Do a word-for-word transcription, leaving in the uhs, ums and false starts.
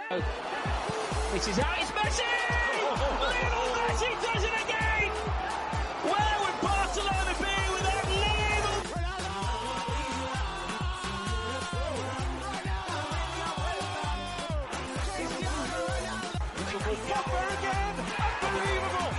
This is out, it's Messi! Lionel Messi does it again! Where would Barcelona be without Lionel? Pogba again! Unbelievable!